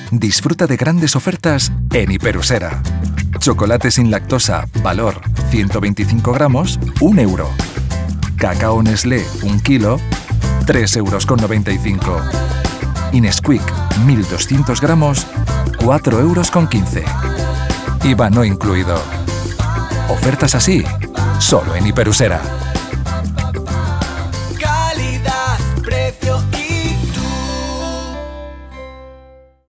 Disfruta de grandes ofertas en Hiperusera. Chocolate sin lactosa, valor 125 gramos, 1 euro. Cacao Nestlé, 1 kilo, 3,95 euros. Y Nesquik, 1200 gramos, 4,15 euros. IVA no incluido. Ofertas así, solo en Hiperusera. Calidad, precio